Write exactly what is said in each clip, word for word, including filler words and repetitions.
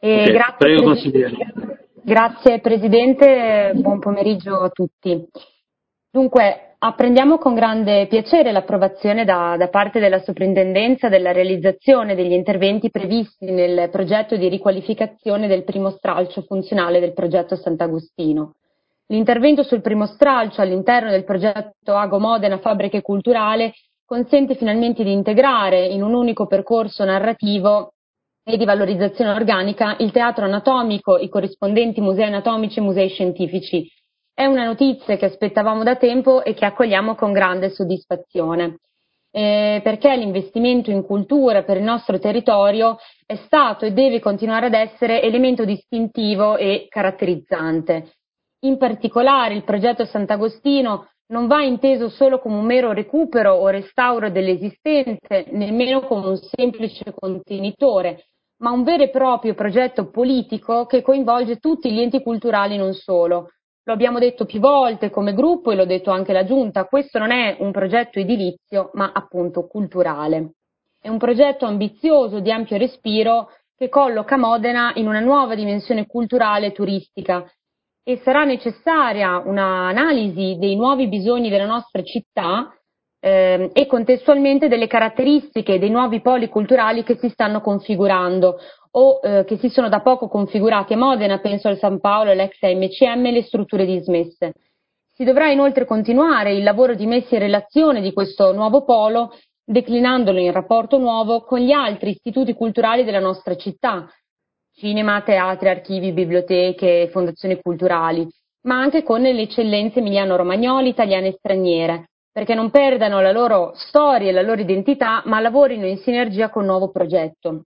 E Ok, grazie, prego Presi- consigliere. grazie Presidente, buon pomeriggio a tutti. Dunque, apprendiamo con grande piacere l'approvazione da, da parte della Soprintendenza della realizzazione degli interventi previsti nel progetto di riqualificazione del primo stralcio funzionale del progetto Sant'Agostino. L'intervento sul primo stralcio all'interno del progetto Ago Modena Fabbriche Culturale consente finalmente di integrare in un unico percorso narrativo e di valorizzazione organica il teatro anatomico, i corrispondenti musei anatomici e musei scientifici. È una notizia che aspettavamo da tempo e che accogliamo con grande soddisfazione, eh, perché l'investimento in cultura per il nostro territorio è stato e deve continuare ad essere elemento distintivo e caratterizzante. In particolare il progetto Sant'Agostino non va inteso solo come un mero recupero o restauro dell'esistente, nemmeno come un semplice contenitore, ma un vero e proprio progetto politico che coinvolge tutti gli enti culturali, non solo. Lo abbiamo detto più volte come gruppo e l'ho detto anche la Giunta, questo non è un progetto edilizio, ma appunto culturale. È un progetto ambizioso, di ampio respiro, che colloca Modena in una nuova dimensione culturale e turistica, e sarà necessaria un'analisi dei nuovi bisogni della nostra città eh, e contestualmente delle caratteristiche dei nuovi poli culturali che si stanno configurando o eh, che si sono da poco configurati a Modena, penso al San Paolo, all'ex A M C M e le strutture dismesse. Si dovrà inoltre continuare il lavoro di messa in relazione di questo nuovo polo, declinandolo in rapporto nuovo con gli altri istituti culturali della nostra città, cinema, teatri, archivi, biblioteche, fondazioni culturali, ma anche con le eccellenze emiliano-romagnoli, italiane e straniere, perché non perdano la loro storia e la loro identità, ma lavorino in sinergia con il nuovo progetto.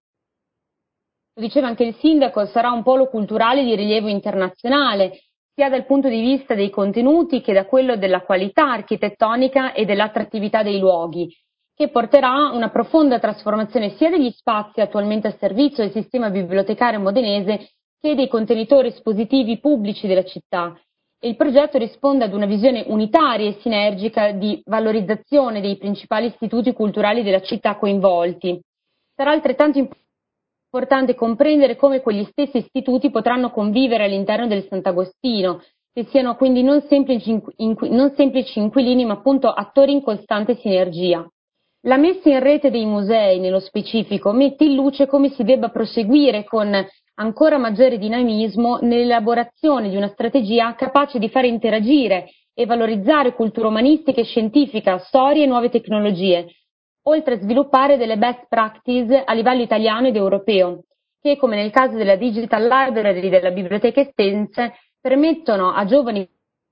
Lo diceva anche il sindaco, sarà un polo culturale di rilievo internazionale, sia dal punto di vista dei contenuti che da quello della qualità architettonica e dell'attrattività dei luoghi, che porterà una profonda trasformazione sia degli spazi attualmente a servizio del sistema bibliotecario modenese che dei contenitori espositivi pubblici della città. E il progetto risponde ad una visione unitaria e sinergica di valorizzazione dei principali istituti culturali della città coinvolti. Sarà altrettanto importante comprendere come quegli stessi istituti potranno convivere all'interno del Sant'Agostino, che siano quindi non semplici, inqu- non semplici inquilini, ma appunto attori in costante sinergia. La messa in rete dei musei, nello specifico, mette in luce come si debba proseguire con ancora maggiore dinamismo nell'elaborazione di una strategia capace di fare interagire e valorizzare cultura umanistica e scientifica, storie e nuove tecnologie, oltre a sviluppare delle best practice a livello italiano ed europeo, che, come nel caso della Digital Library della Biblioteca Estense, permettono a giovani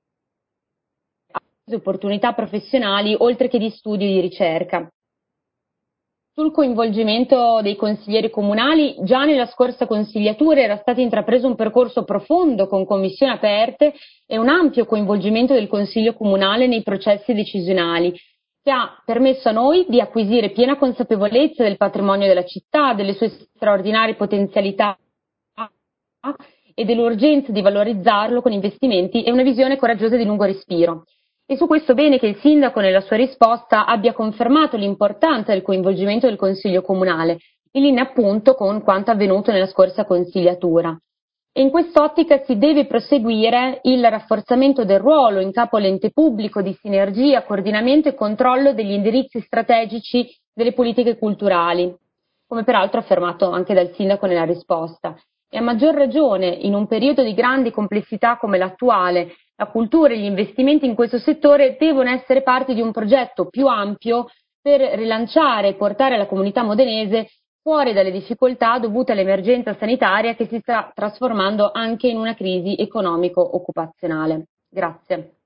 opportunità professionali oltre che di studio e di ricerca. Sul coinvolgimento dei consiglieri comunali, già nella scorsa consigliatura era stato intrapreso un percorso profondo con commissioni aperte e un ampio coinvolgimento del Consiglio comunale nei processi decisionali, che ha permesso a noi di acquisire piena consapevolezza del patrimonio della città, delle sue straordinarie potenzialità e dell'urgenza di valorizzarlo con investimenti e una visione coraggiosa di lungo respiro. E su questo bene che il sindaco nella sua risposta abbia confermato l'importanza del coinvolgimento del Consiglio comunale, in linea appunto con quanto avvenuto nella scorsa consigliatura. E in quest'ottica si deve proseguire il rafforzamento del ruolo in capo all'ente pubblico di sinergia, coordinamento e controllo degli indirizzi strategici delle politiche culturali, come peraltro affermato anche dal sindaco nella risposta. E a maggior ragione in un periodo di grandi complessità come l'attuale, la cultura e gli investimenti in questo settore devono essere parte di un progetto più ampio per rilanciare e portare la comunità modenese fuori dalle difficoltà dovute all'emergenza sanitaria che si sta trasformando anche in una crisi economico-occupazionale. Grazie.